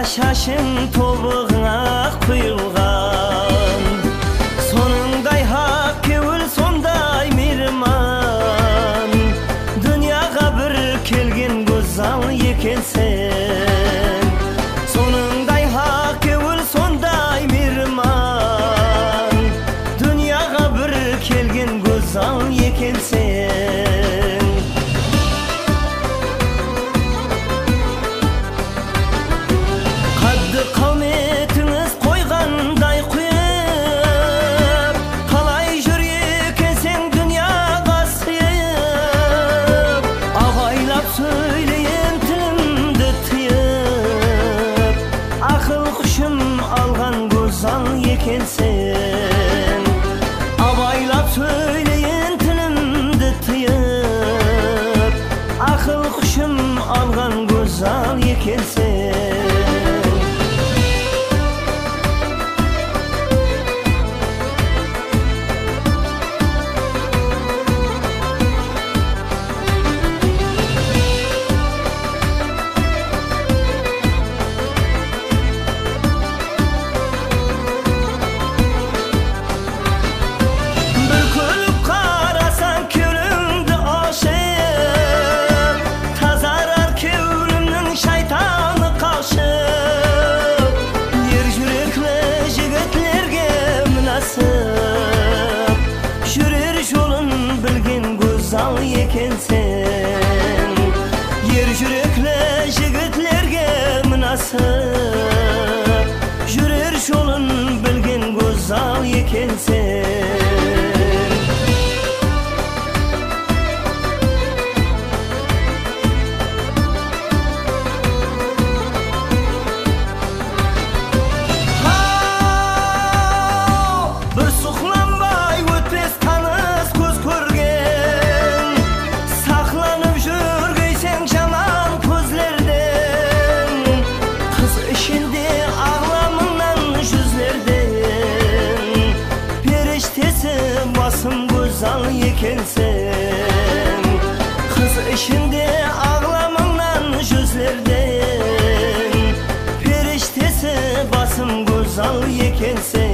шашың тобығыңа құйылған, соныңдай хақ кеуіл, сондай мейірман, дүнияға бір келген көзал екенсің. Соныңдай хақ кеуіл, сондай мейірман, дүнияға бір келген көзал екенсің. Қадды қауметіңіз қойғандай құйып, қалай жүр екенсің дүнияға сыйып. Абайлап сөйлейін тілімді тыйып, ақыл күшім алған көзал екенсің. Абайлап сөйлейін тілімді тыйып, ақыл күшім алған көзал екенсің. Жүрер жолын білген көзал екенсің. Ер жүрекли жігітлерге мынасып, жүрер жолын білген көзал екенсің. Basım güzel ekensің, kız işinde ağlamından yüzlerden, periştesi basım güzel ekensің.